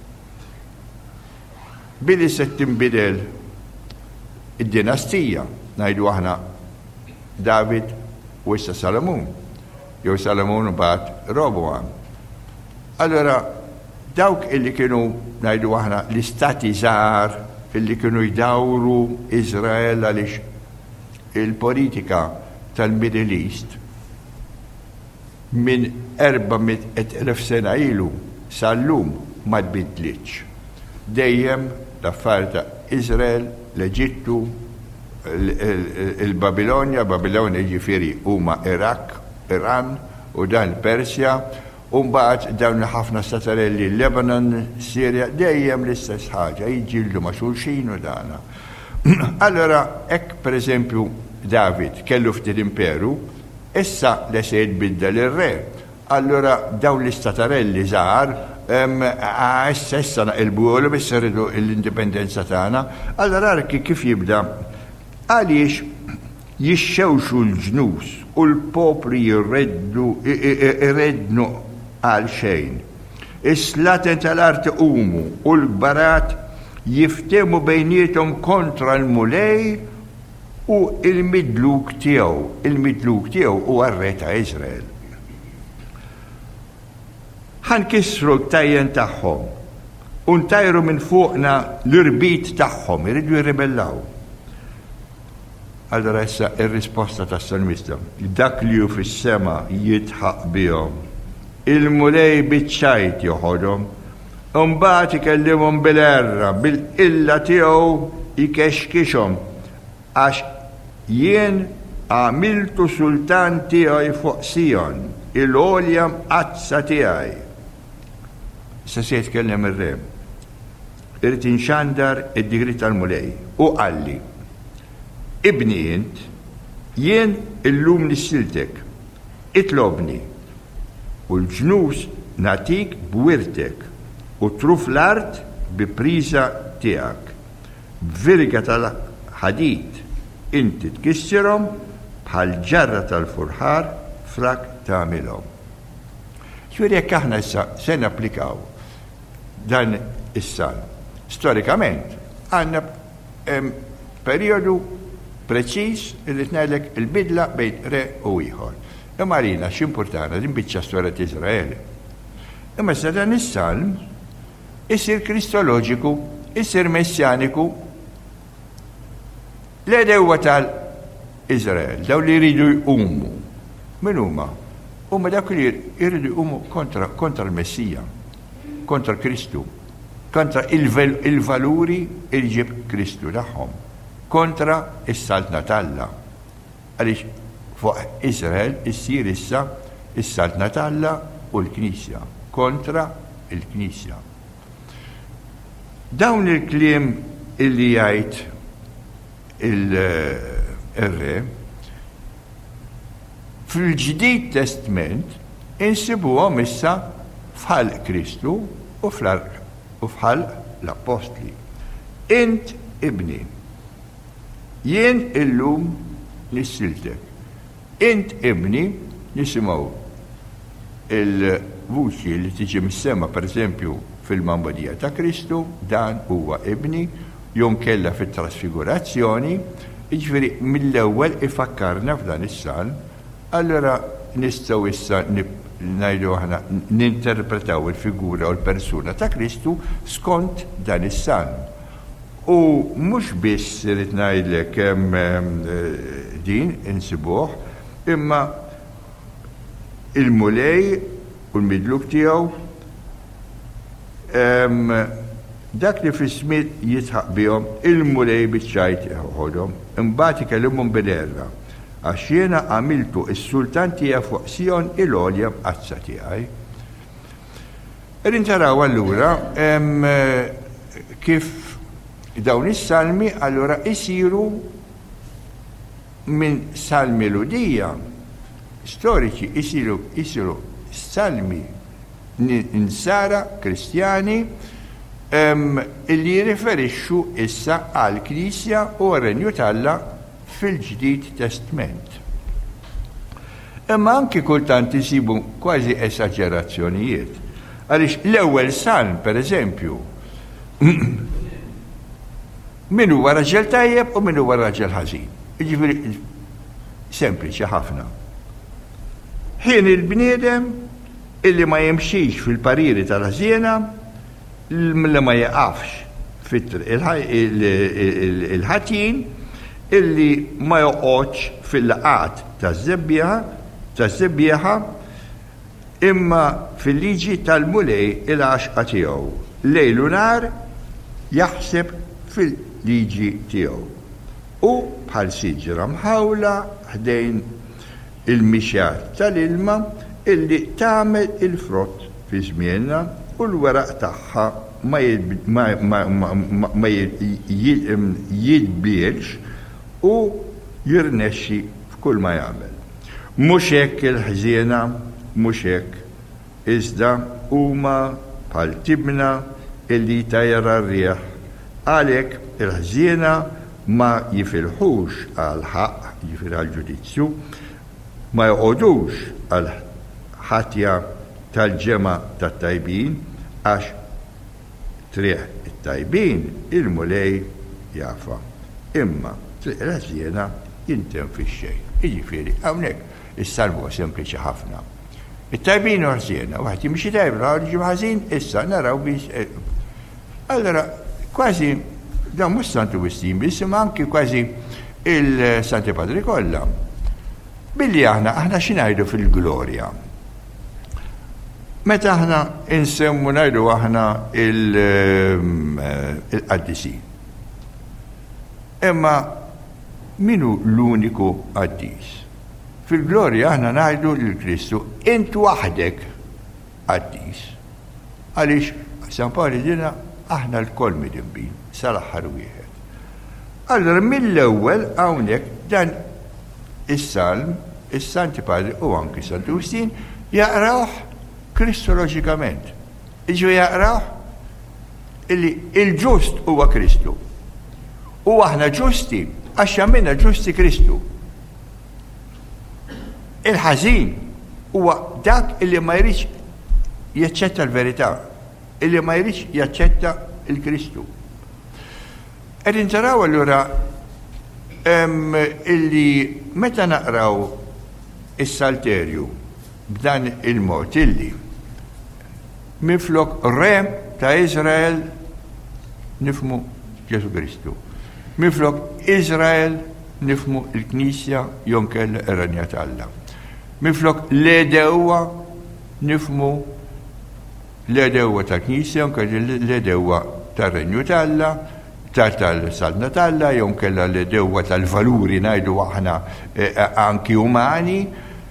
Billi se tinbidel id-dinastija, ngħidu aħna David u issa Salamun, jew Salamun u mbagħad Roboam. Allora, dawk illi kienu ngħidu aħna l-istati żgħar illi kienu jdawru Iżrael għaliex il-politika tal-Middle East minn erba' elef sena ilu sal-lum ma tbidlitx. Dejjem l-affarijiet ta' Iżrael, l-Eġittu, il-Babilonja, Babilonja ġifieri huma Irak, Iran u dan Persja, u mbagħad dawn ħafna statarelli Lebanon, Sirja, dejjem l-istess ħaġa, jiġġieldu ma' xulxin u dana. Allora, hekk pereżempju David kellu ftit imperu, issa le se jitbiddel ir-re. Allora dawn l-istatarelli żgħar issa issa naqilbuhom issa rridu l-indipendenza tagħna. Allora arki kif jibda għaliex jixxewxu l-ġnus u l-popri jirreddu irrednu għal xejn. Is-slaten tal-art umu u l-gbarat jiftemu bejniethom kontra l-mulej u il-midluk tiegħu. Il-midluk tiegħu huwa r-re ta' Iżrael. Ħankissru t-tajjen tagħhom u ntajru minn fuqna l-irbit tagħhom, iridu jirribellaw. Allora issa ir-risposta tas-salmista, dak li hu fis-sema jitħaq bihom, il-mulej biċċajt joħodhom, u mbagħad ikellimhom bil-erra, bil-qilla tiegħu ikexkixhom, għax jien għamiltu sultan tiegħi fuq Sion, il-għolja mqazza tiegħi. Issa se jitkellem ir-re. Irid inxandar id-digri tal-mulej u qalli: ibni int, jien illum nissiltek, itlobni, u l-ġnus natik b'wirtek, u truf l-art bi priża tiegħek. B'virga tal-ħadid inti tkissirhom bħal ġarra tal-furħar frak tagħmilhom. Ġifieri jekk aħna issa se napplikaw dan is-san, storikament għandna perjodu preċiż li tnejlek il-bidla bejn re u ieħor. Imma għalina x'importana din biċċa storja ta' Iżrael. Imma issa dan is-salm isir kristoloġiku, isir messjaniku, l-edewwa tal-Iżrael, daw li jridu jqumu. Min huma? Huma dak li jridu jqumu kontra kontra l-Messija, kontra Kristu, kontra il-valuri il ġib Kristu tagħhom, kontra is-salt Natalla. Għaliex fuq Iżrael issir issa is-salt Natalla u l-Knisja, kontra il-Knisja. Dawn il-kliem illi jgħid il-re fil-ġdid Testament insibuhom issa fħal Kristu u fħal l-Apostli. Int ibni, jien illum nissiltek. Int ibni nisimgħu il-vuċi li tiġi mis-sema, per eżempju, fil-Mambadija ta' Kristu, dan huwa ibni, jom kella fit-trasfigurazzjoni, jiġifieri mill-ewwel ifakkarna f'dan is-salm, allura nistgħu issa ngħidu aħna ninterpretaw il-figura u l-persuna ta' Kristu skont dan is-salm. U mhux biss irid ngħidlek hemm din insibuh, imma il-mulej u l-midluk tiegħu dak li fis-smiet jitħaq bihom il-mulej biċċajt ieħodhom, imbagħad ikellimhom bil-erra, għax jiena għamiltu is-sultan tiegħi fuq Sion il-għolja mqazza tiegħi. Irid taraw allura kif dawn is-salmi allura isiru minn salmi ludija storiċi isiru isiru salmi insara kristjani illi jirriferixxu issa għal Knisja u għar-Renju tal-Alla fil-Ġdid Testament. Imma anki kultant isibu kważi esagerazzjonijiet. Għaliex l-ewwel salm, pereżempju, min huwa raġel tajjeb u min huwa raġel ħażin. Jiġifieri sempliċi ħafna. Ħin il-bniedem illi ma jimxix fil-pariri tal-ħżiena, li ma jaqafx il-ħatjin, illi ma joqgħodx fil-laqat taż-żebbieħa, taż-żebbieħa, imma fil-liġi tal-mulej il-għaxqa tiegħu. Lejl u nar jaħseb fil-liġi tiegħu. U bħal siġra mħawla ħdejn il-mixjat tal-ilma illi tagħmel il-frott fi żmienna u l-weraq tagħha ma jitbielx u jirnexxi f'kull ma jagħmel. Mhux hekk il-ħżiena, mhux hekk, iżda huma bħal tibna illi tajra r-rieħ. Għalhekk il-ħżiena ma jifilħux għal ħaq, jifir għal ġudizzju, ma joqogħdux għal ħatja tal-ġema tat-tajbin għax triq it-tajbin il-mulej jafa. Imma triq il-ħżiena jintem fix-xejn. Jiġifieri hawnhekk is-salm huwa sempliċi ħafna. It-tajbin u ħżiena, waħed jimxi tajb, ħarġu ħażin, issa naraw biex. Allora, kważi dan mhux Santu Wistin biss, imma anki kważi il-Santi Padri kollha. Billi aħna aħna xi ngħidu fil-glorja. Meta aħna insemmu ngħidu aħna il-qaddisin. Imma minu l-uniku qaddis? Fil-glorja aħna ngħidu lil Kristu int waħdek qaddis. Għaliex San Pawli dina aħna l-koll midinbin sal-aħħar wieħed. Allora mill-ewwel hawnhekk dan is-salm, is-Santi Padri u anki Santu Wistin jaqrawh kristoloġikament. Iġu jaqrawh illi il-ġust huwa Kristu. U aħna ġusti għax għamilna ġusti Kristu. Il-ħażin huwa dak illi ma jridx jaċċetta l-verità, illi ma jridx jaċċetta il-Kristu. Qed intaraw allura illi meta naqraw is-Salterju b'dan il-mod illi minflok re ta' Iżrael nifmu Ġesu Kristu. Minflok Iżrael nifmu il-Knisja jew kellha ir-Renja tal-Alla. Minflok l-edewwa nifmu l-edewwa tal-Knisja jew kellha l-edewwa tar-Renju tal-Alla, tal-Salna tal-Alla, jew kellha l-edewwa tal-valuri ngħidu aħna anki umani.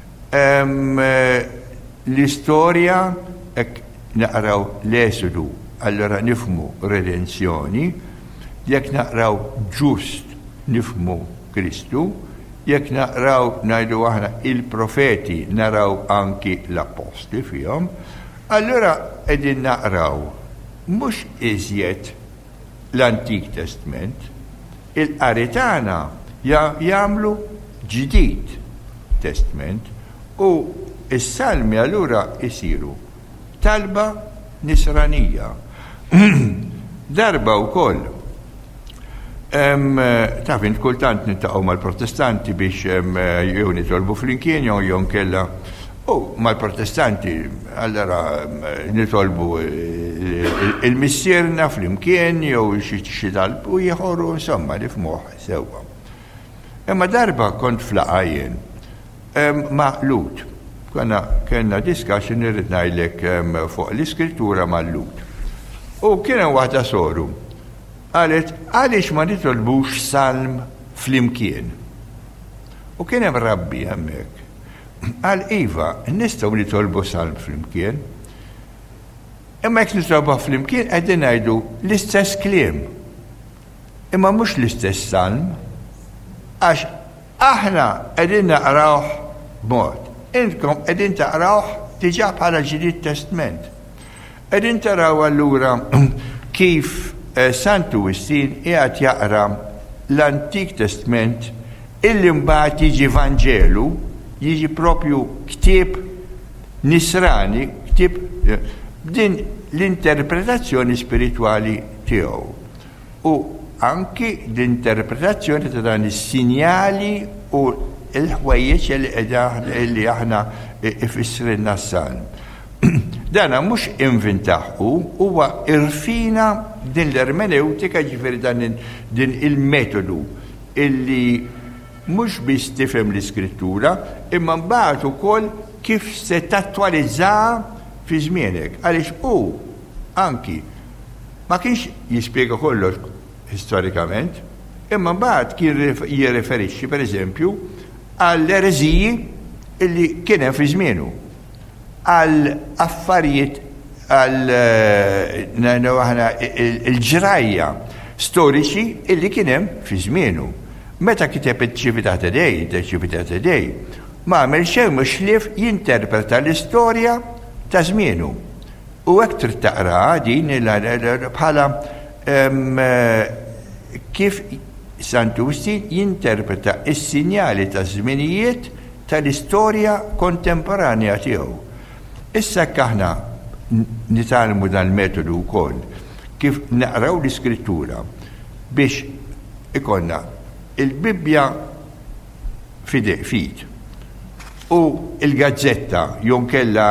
L-istorja hekk naqraw l-Esodu, allora nifmu redenzjoni, jekk naqraw ġust nifmu Kristu, jekk naqraw ngħidu aħna il-profeti naraw anki l-apposti fihom, allora qegħdin naqraw mhux iżjed l-Antik Testament, il-qari tagħna jagħmlu ġdid Testament u s-salmi allura isiru talba nisranija. Darba wkoll taf int kultant niltaqgħu mal-Protestanti biex jew nitolbu flimkien jew jew kellha u mal-Protestanti allura nitolbu il-missierna flimkien jew xi talbu ieħor insomma nifhmuh sewwa. Imma darba kont flaqajjen ma' Lut. Konna kellna discussion irrid ngħidlek fuq l-iskrittura ma' Lut. U kien hemm waħda soru. Qalet għaliex ma nitolbux salm flimkien. U kien hemm rabbi hemmhekk. Qal iva, nistgħu nitolbu salm flimkien. Imma jekk nitolbu flimkien qegħdin ngħidu l-istess kliem. Imma mhux l-istess salm għax aħna qegħdin naqrawh b'mod. Intkom qegħdin taqrawh diġà bħala Ġdid Testament. Edin taraw allura kif Sant Augustine qiegħed jaqra l-Antik Testament illi mbagħad jiġi Vanġelu, jiġi propju ktieb nisrani, ktieb din l-interpretazzjoni spirituali tiegħu. U anki l-interpretazzjoni ta' dan is-sinjali u l-ħwejjeġ li aħna ifissrinna s-salm. Dana mhux inventaħu, huwa irfina din l-ermeneutika, ġifieri dan din il-metodu illi mhux biss tifhem l-iskrittura, imma mbagħad ukoll kif se tattualizza fi żmienek. Għaliex hu anki ma kienx jispjega kollox historikament, imma mbagħad kien jirreferixxi pereżempju għall-ereżiji illi kien hemm fi żmienu, għal affarijiet għal il-ġrajja storiċi illi kien hemm fi żmienu. Meta kiteb iċ-Ċività Today, iċ-Ċività Today, ma għamel xejn mhux ħlief jinterpreta l-istorja ta' żmienu. U hekk trid taqra din bħala kif Sant Augustine jinterpreta s-sinjali ta' żminijiet tal-istorja kontemporanja tiegħu. Issa aħna nitalmu dan il-metodu wkoll kif naqraw l-iskrittura biex ikonna il-Bibbja fid u il-gazzetta jew kella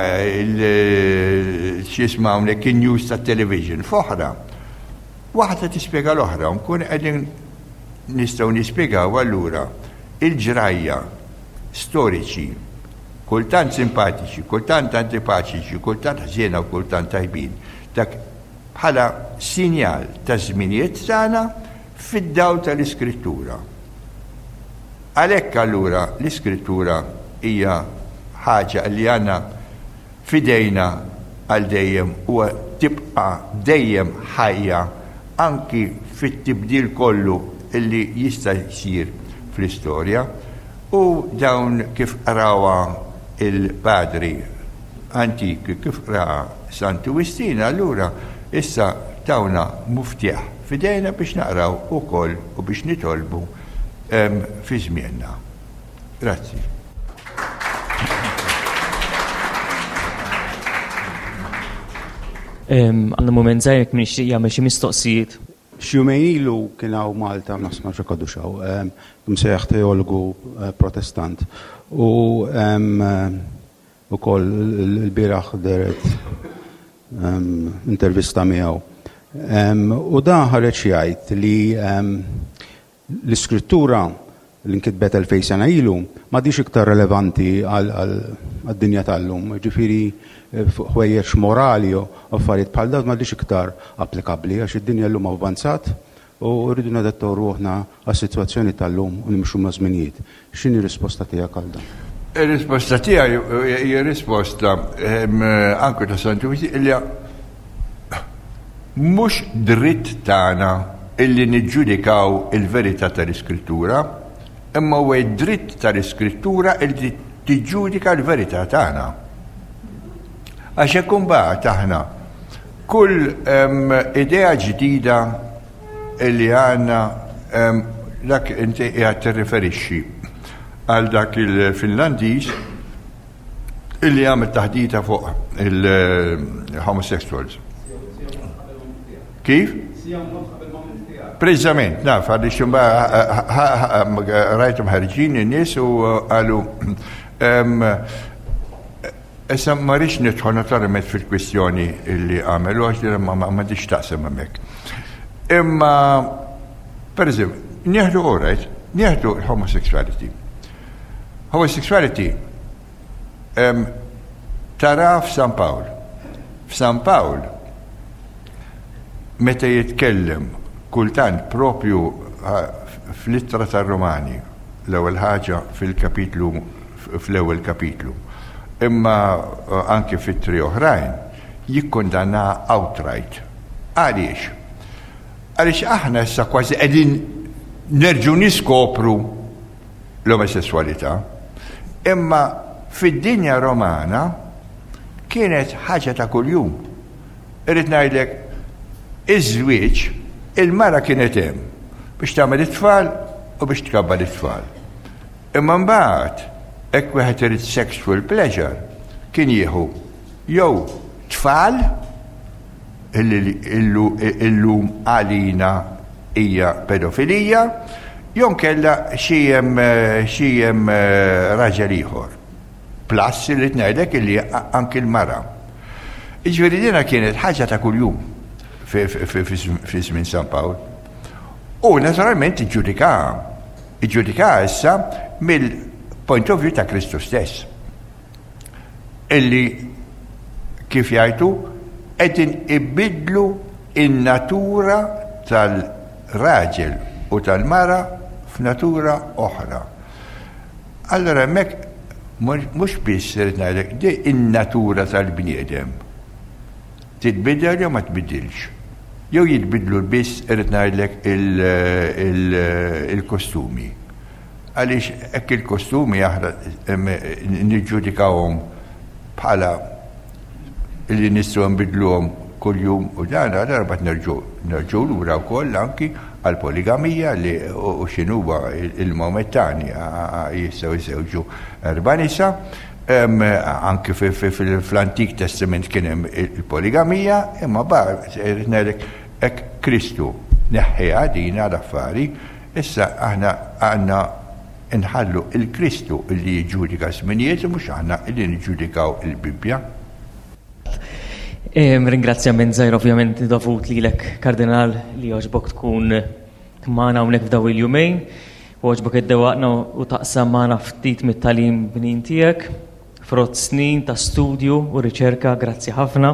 x'isma' hawnhekk in-news tat-television f'oħra. Waħda tispjega l-oħra, nkun qegħdin nistgħu nispjegaw allura il-ġrajja storiċi, kultant simpatiċi, kultant antipatiċi, kultant ħżiena u kultant tajbin, dak bħala sinjal ta' żminijiet tagħna fid-dawl tal-iskrittura. Għalhekk allura l-iskrittura hija ħaġa li għandna fidejna għal dejjem u tibqa' dejjem ħajja anki fit-tibdil kollu illi jista' jsir fl-istorja. U dawn kif qrawha il-padri antiki, kif qra Sant Augustine, allura issa tawna muftieħ fidejna biex naqraw ukoll u biex nitolbu fi żmienna. Grazzi. Għandna mument żgħir minn ixtieq jagħmel xi mistoqsijiet. Xjumejn ilu kien hawn Malta, nasma ċekadu xaw, msejjaħ teologu protestant. U ukoll il-bieraħ deret intervista miegħu. U dan ħareġ jgħid li l-iskrittura li nkitbet elfejn sena ilu m'għadix iktar relevanti għad-dinja tal-lum. Ġifieri ħwejjeġ morali u affarijiet bħal dawn m'għadix iktar applikabbli għax id-dinja llum avvanzat u rridu nadattaw ruħna għas-sitwazzjoni tal-lum u nimxu ma' żminijiet. X'inhi risposta tiegħek għal dan? Ir-risposta tiegħi hija risposta anke ta' Sant Augustine illi mhux dritt tagħna illi niġġudikaw il-verità tal-iskrittura, imma huwa dritt tal-iskrittura illi tiġġudika l-verità tagħna. Għax hekk imbagħad aħna kull idea ġdida illi għandna dak inti qiegħed tirriferixxi għal dak il-Finlandiż illi għamel taħdita fuq il-homosexuals. Kif? Preżament, naf, għalli xumba rajtum ħarġin in-nies u għalu issa ma rridx nidħol naturalment fil-kwistjoni illi għamelu għax li ma m'għandix taqsem hemmhekk. Imma pereżempju, nieħdu orajt, nieħdu l-homosexuality. Homosexuality tara f'San Pawl. F'San Pawl meta jitkellem kultant propju fl-ittra tar-Romani l-ewwel ħaġa fil-kapitlu fl-ewwel kapitlu. Imma anke fit-tri oħrajn jikkundanna outright. Għaliex? Għaliex aħna issa kważi qegħdin nerġgħu niskopru l-omosessualità, imma fid-dinja Romana kienet ħaġa ta' kuljum. irrid ngħidlek, iż-żwieġ il-mara kienet hemm biex tagħmel it-tfal u biex tkabbar it-tfal. Imma mbagħad hekk wieħed irid sexual pleasure kien jieħu jew tfal illum għalina hija pedofilija, jew kellha xi hemm raġel ieħor. Plus li tnajdek illi anki l-mara. Iġveri dina kienet ħaġa ta' kuljum fi żmien San Pawl. U naturalment iġġudika, iġġudika issa mill-point of view ta' Kristu stess. Illi kif jgħidu qegħdin ibidlu in-natura tal-raġel u tal-mara f'natura oħra. Allora hemmhekk mux biss rrid ngħidlek di in-natura tal-bniedem. Titbidel jew ma tbidilx. Jew jitbidlu biss rrid ngħidlek il-kostumi. Għaliex hekk il-kostumi aħna niġġudikawhom bħala li nistgħu nbidluhom kuljum u dan għal bat nerġgħu lura wkoll anki għal-poligamija li u x'inhuwa il-momentanji jistgħu jsewġu erba' nisa, anki fl-Antik Testament kien hemm il-poligamija, imma bar ngħidlek hekk Kristu neħħiha dina l-affari, issa aħna għandna nħallu il-Kristu li jiġġudika żminijiet u mhux aħna li niġġudikaw il-Bibja. Ringrazzjament żgħir ovvjament dovut lilek Kardinal li għoġbok tkun magħna hawnhekk f'daw il-jumejn u għoġbok iddewwaqna u taqsam magħna ftit mit-tagħlim bnin tiegħek frott snin ta' studju u riċerka, grazzi ħafna.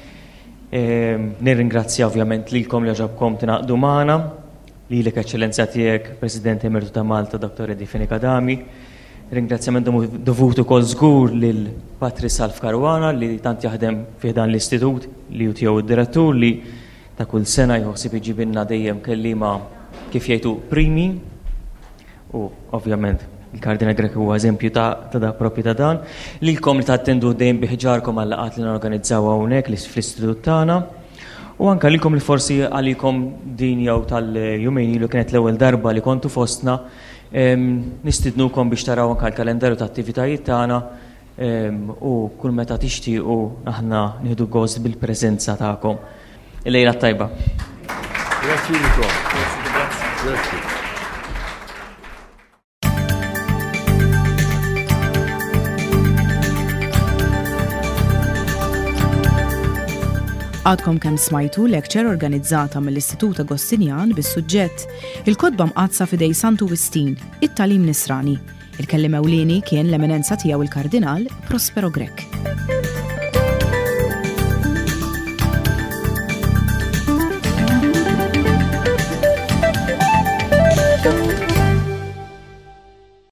Nirringrazzja ovvjament lilkom li għoġobkom tingħaqdu magħna, lilek Eċċellenzja tiegħek President Emertu ta' Malta Dottor Edi Fenikadami. Ringrazzjament dovutu kol żgur lil Patri Salf Karwana li tant jaħdem fih dan l-istitut li hu tiegħu id-direttur li ta' kull sena jħossib iġibilna dejjem kelliema kif jgħidu primi u ovvjament il-Kardinal Grek huwa eżempju ta' da propri ta' dan. Lilkom li tattendu dejjem biħġarkom għal laqgħat li norganizzaw hawnhekk fl-istitut tagħna u anke lilkom li forsi għalikom din jew tal-jumejn ilu kienet l-ewwel darba li kontu fostna. Nistidnukom biex taraw anke l-kalendarju ta' attivitajiet tagħna u kull meta tixtiequ aħna nieħdu gost bil-preżenza tagħkom. Il-lejla tajba. Grazzi lilkom. Grazzi. Għadkom kemm smajtu lecture organizzata mill-Istitut Agostinjan bis-suġġett Il-kodba mqazza fidej Santu Wistin, it-tagħlim nisrani. Il-kelliem ewlieni kien l-eminenza tiegħu il-Kardinal Prospero Grek.